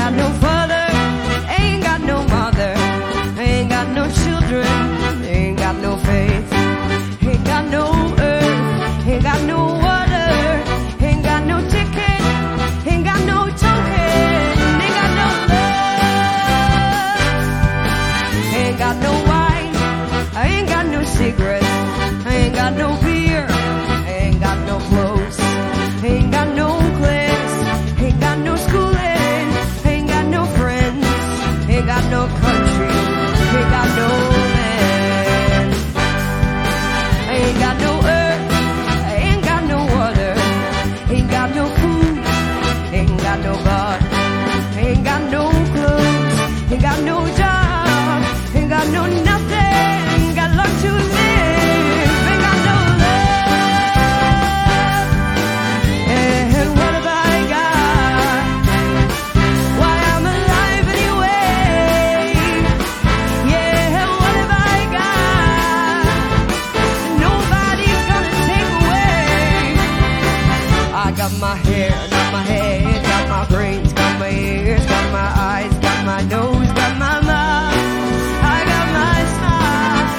got no father, ain't got no mother, ain't got no children, ain't got no faith, ain't got no earth, ain't got no water, ain't got no ticket, ain't got no token, ain't got no love, ain't got no wine, ain't got no cigarettes, ain't got no beer, ain't got no clothes, ain't got no class, ain't got no schooling, ain't got no friends, ain't got no country, ain't got no man, ain't got no earth, ain't got no water, ain't got no food, ain't got no God, ain't got no clothes, ain't got no job, ain't got no nothing, ain't got love to live, ain't got no love. And what have I got? Why I'm alive anyway? Yeah, what have I got? Nobody's gonna take away. I got my hair, got my head, got my brains, got my ears, got my eyes, got my nose, got my mouth. I got my smile.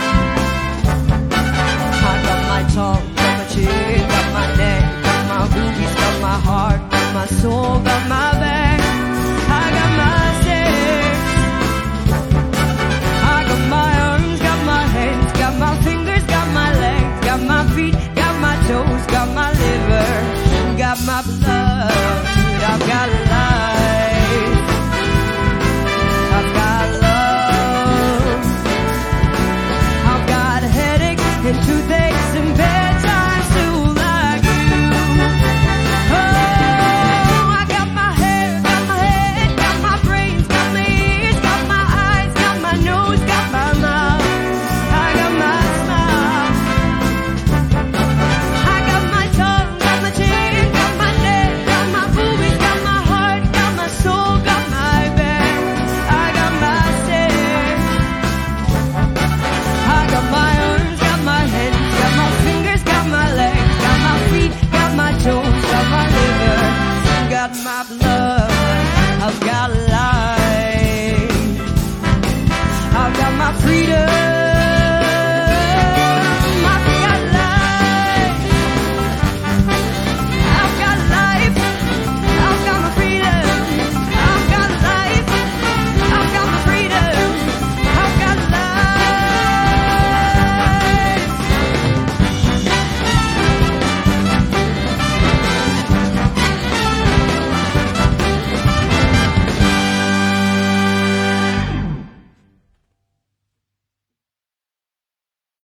I got my tongue, got my chin, got my neck, got my boobies, got my heart, got my soul, got my back. I got my sex. I got my arms, got my hands, got my fingers, got my legs, got my feet, got my toes, got my liver, got my blood.